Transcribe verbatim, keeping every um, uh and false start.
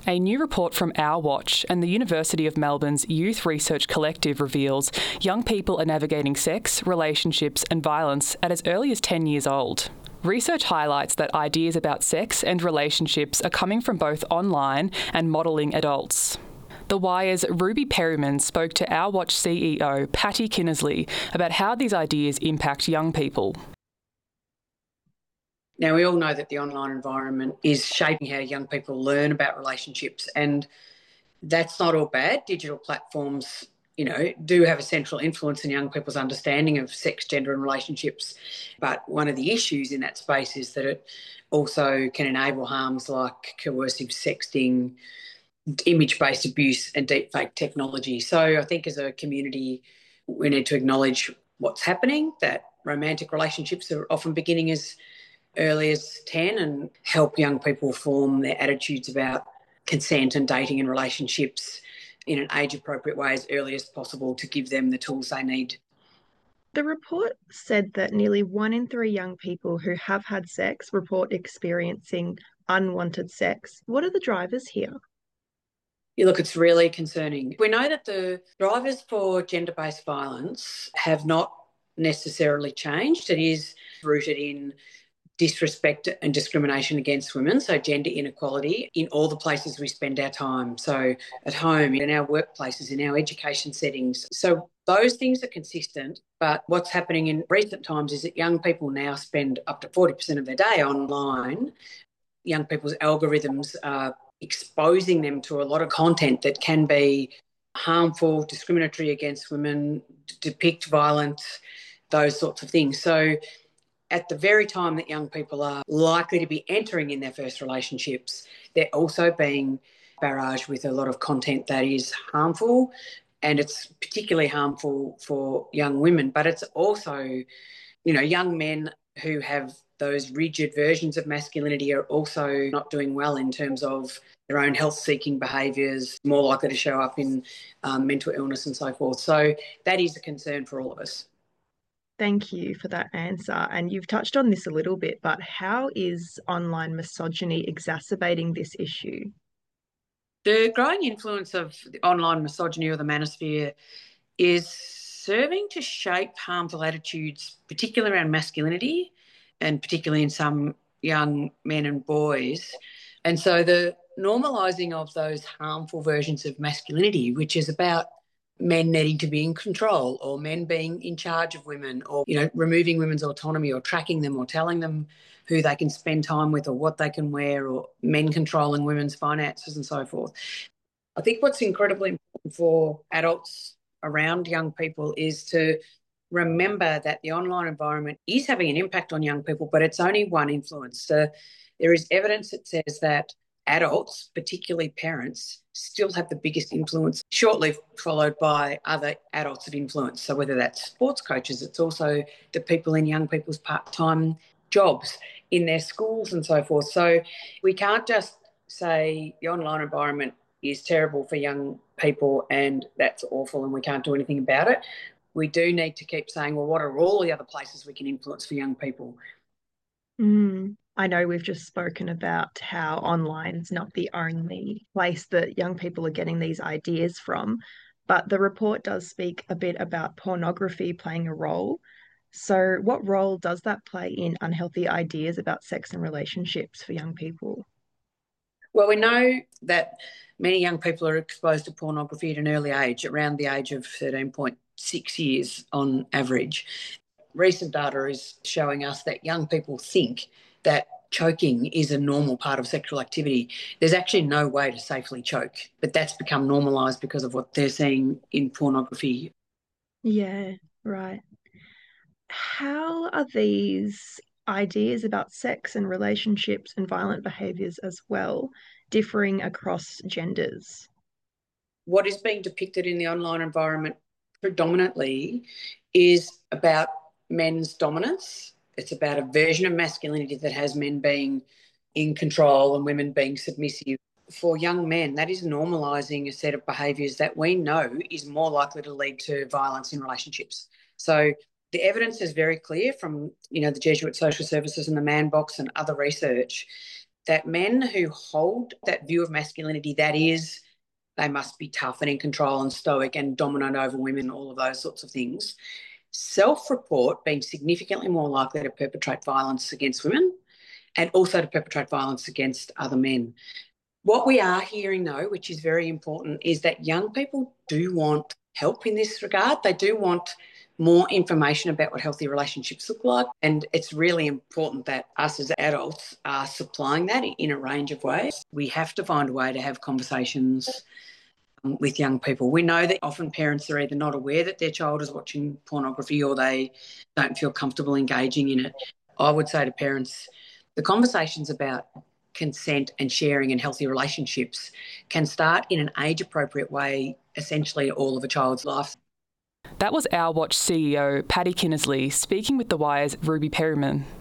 A new report from Our Watch and the University of Melbourne's Youth Research Collective reveals young people are navigating sex, relationships and violence at as early as ten years old. Research highlights that ideas about sex and relationships are coming from both online and modelling adults. The Wire's Ruby Perryman spoke to Our Watch C E O Patty Kinnersley about how these ideas impact young people. Now, we all know that the online environment is shaping how young people learn about relationships, and that's not all bad. Digital platforms, you know, do have a central influence in young people's understanding of sex, gender and relationships. But one of the issues in that space is that it also can enable harms like coercive sexting, image-based abuse and deepfake technology. So I think as a community, we need to acknowledge what's happening, that romantic relationships are often beginning as early as ten, and help young people form their attitudes about consent and dating and relationships in an age-appropriate way as early as possible to give them the tools they need. The report said that nearly one in three young people who have had sex report experiencing unwanted sex. What are the drivers here? Yeah, look, it's really concerning. We know that the drivers for gender-based violence have not necessarily changed. It is rooted in disrespect and discrimination against women, so gender inequality in all the places we spend our time, so at home, in our workplaces, in our education settings. So those things are consistent, but what's happening in recent times is that young people now spend up to forty percent of their day online. Young people's algorithms are exposing them to a lot of content that can be harmful, discriminatory against women, depict violence, those sorts of things. So at the very time that young people are likely to be entering in their first relationships, they're also being barraged with a lot of content that is harmful, and it's particularly harmful for young women. But it's also, you know, young men who have those rigid versions of masculinity are also not doing well in terms of their own health-seeking behaviours, more likely to show up in um, mental illness and so forth. So that is a concern for all of us. Thank you for that answer. And you've touched on this a little bit, but how is online misogyny exacerbating this issue? The growing influence of the online misogyny or the manosphere is serving to shape harmful attitudes, particularly around masculinity and particularly in some young men and boys. And so the normalising of those harmful versions of masculinity, which is about men needing to be in control, or men being in charge of women, or, you know, removing women's autonomy or tracking them or telling them who they can spend time with or what they can wear, or men controlling women's finances and so forth. I think what's incredibly important for adults around young people is to remember that the online environment is having an impact on young people, but it's only one influence. So there is evidence that says that adults, particularly parents, still have the biggest influence, shortly followed by other adults of influence. So whether that's sports coaches, it's also the people in young people's part-time jobs, in their schools and so forth. So we can't just say the online environment is terrible for young people and that's awful and we can't do anything about it. We do need to keep saying, well, what are all the other places we can influence for young people? Mm. I know we've just spoken about how online's not the only place that young people are getting these ideas from, but the report does speak a bit about pornography playing a role. So what role does that play in unhealthy ideas about sex and relationships for young people? Well, we know that many young people are exposed to pornography at an early age, around the age of thirteen point six years on average. Recent data is showing us that young people think that choking is a normal part of sexual activity. There's actually no way to safely choke, but that's become normalised because of what they're seeing in pornography. Yeah, right. How are these ideas about sex and relationships and violent behaviours as well differing across genders? What is being depicted in the online environment predominantly is about men's dominance. It's about a version of masculinity that has men being in control and women being submissive. For young men, that is normalising a set of behaviours that we know is more likely to lead to violence in relationships. So the evidence is very clear from, you know, the Jesuit Social Services and the Man Box and other research that men who hold that view of masculinity, that is, they must be tough and in control and stoic and dominant over women, all of those sorts of things, self-report being significantly more likely to perpetrate violence against women and also to perpetrate violence against other men. What we are hearing, though, which is very important, is that young people do want help in this regard. They do want more information about what healthy relationships look like. And it's really important that us as adults are supplying that in a range of ways. We have to find a way to have conversations with young people. We know that often parents are either not aware that their child is watching pornography or they don't feel comfortable engaging in it. I would say to parents, the conversations about consent and sharing and healthy relationships can start in an age-appropriate way, essentially all of a child's life. That was Our Watch C E O Paddy Kinnersley speaking with The Wire's Ruby Perryman.